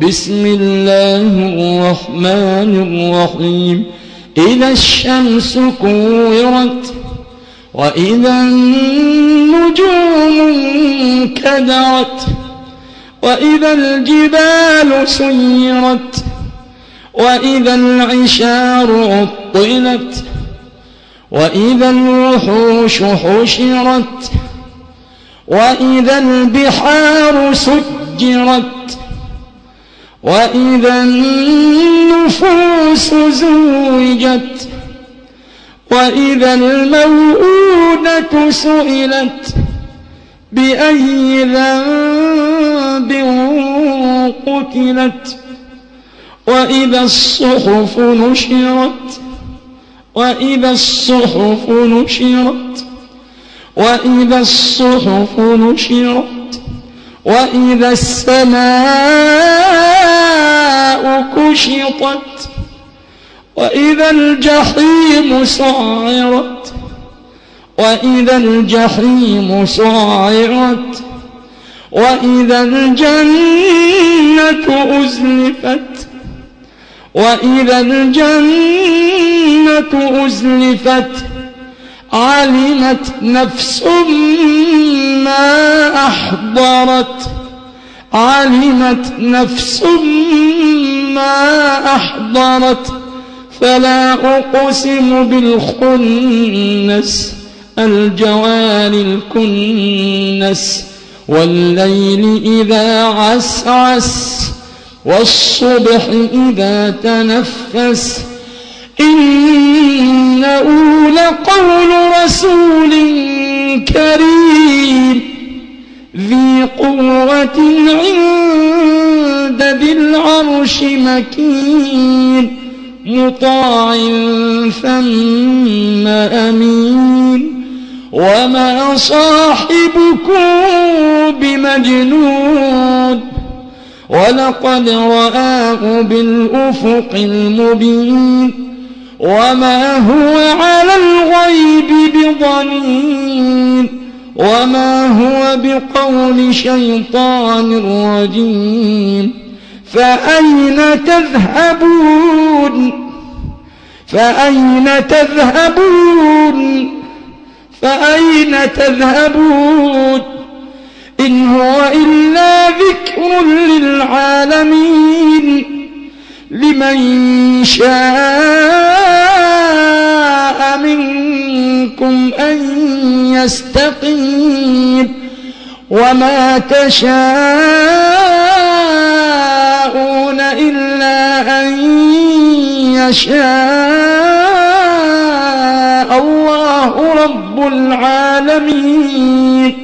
بسم الله الرحمن الرحيم إذا الشمس كورت وإذا النجوم انكدرت وإذا الجبال سيرت وإذا العشار عطلت وإذا الوحوش حشرت وإذا البحار سجرت وإذا النفوس زوجت وإذا الموءودة سئلت بأي ذنب قتلت وإذا الصحف نشرت وإذا الصحف نشرت وإذا الصحف نشرت وإذا السماء كشطت وإذا الجحيم سعرت وإذا الجحيم سعرت وإذا الجنة أزلفت وإذا الجنة أزلفت علمت نفس ما أحضرت علمت نفس ما أحضرت فلا أقسم بالخنس الجوار الكنس والليل إذا عسعس والصبح إذا تنفس إنه لقول رسول كريم ذي قوة عند ذي العرش مكين مطاع ثم أمين وما صاحبكم بمجنون ولقد رآه بالأفق المبين وما هو على الغيب بضنين وما هو بقول شيطان رجيم فأين تذهبون فأين تذهبون فأين تذهبون إن هو إلا ذكر للعالمين لمن شاء منكم أن يستقيم وما تشاءون إلا أن يشاء الله رب العالمين